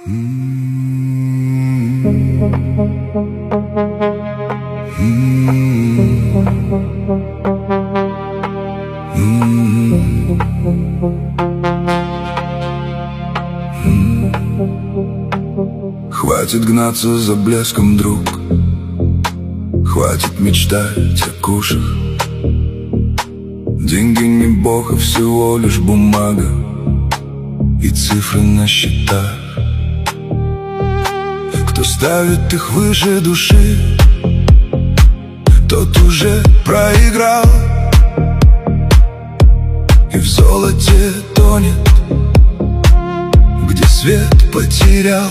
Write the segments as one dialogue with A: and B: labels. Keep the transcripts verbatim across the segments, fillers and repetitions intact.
A: Хватит гнаться за блеском, друг. Хватит мечтать о кушах. Деньги не бог, а всего лишь бумага и цифры на счетах. Кто ставит их выше души, тот уже проиграл и в золоте тонет, где свет потерял.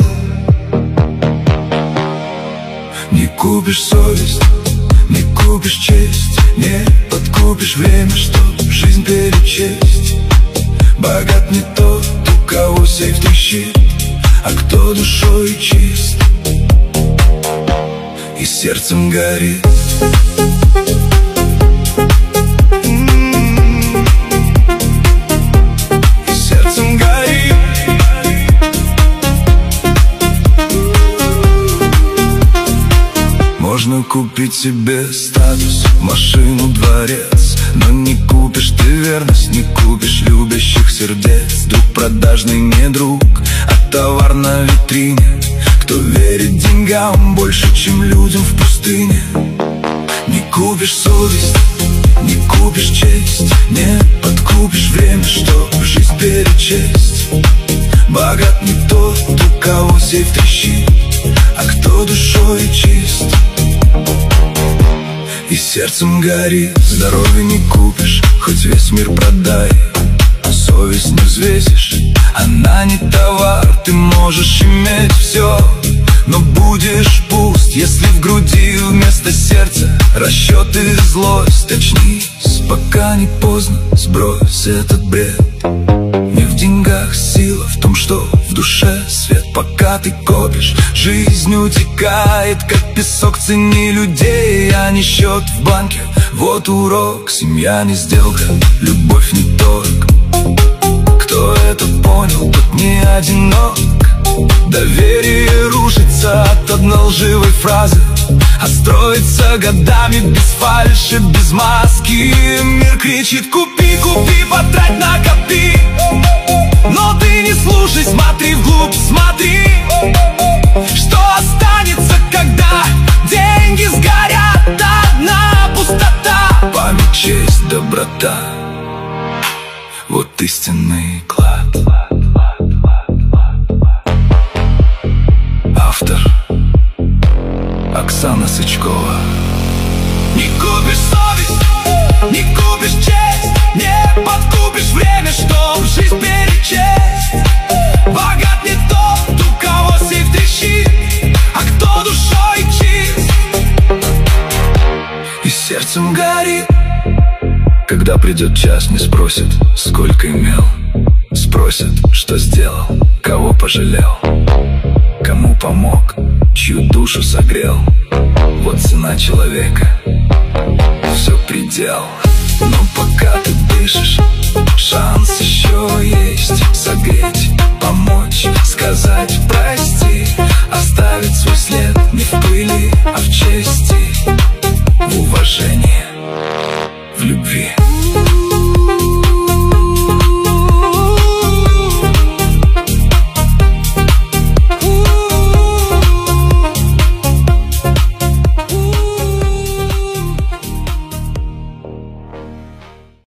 A: Не купишь совесть, не купишь честь, не подкупишь время, чтоб жизнь перечесть. Богат не тот, у кого сейф трещит, а кто душой чист и сердцем горит. Можно купить себе статус, машину, дворец, но не купишь ты верность, не купишь любящих сердец. Друг продажный не друг, а товар на витрине. Кто верит деньгам больше, чем людям в пустыне. Не купишь совесть, не купишь честь, не подкупишь время, чтоб жизнь перечесть. Богат не тот, у кого сейф трещит, а кто душой чист и сердцем горит. Здоровье не купишь, хоть весь мир продай. Совесть не взвесишь, она не товар. Ты можешь иметь все, но будешь пуст, если в груди вместо сердца расчеты и злость. Очнись, пока не поздно, сбрось этот бред. Не в деньгах сила, в том, что в душе свет. Пока ты копишь, жизнь утекает, как песок. Цени людей, а не счет в банке. Вот урок, семья не сделка, любовь не торг. Кто это понял, тот не одинок. Доверие рушится от одной лживой фразы, а строится годами без фальши, без маски. Мир кричит: купи, купи, потрать, накопи. Но ты не слушай, смотри вглубь, смотри, что останется, когда деньги сгорят. Одна пустота. Память, честь, доброта — вот истинный клад. Автор — Оксана Сычкова. Не купишь совесть, не купишь честь, не подкупишь время, чтоб жизнь перечесть. Богат не тот, у кого сейф трещит, а кто душой чист и сердцем горит. Когда придет час, не спросят, сколько имел. Спросят, что сделал, кого пожалел, кому помог, чью душу согрел. Вот цена человека, все предел. Но пока ты дышишь, шанс еще есть согреть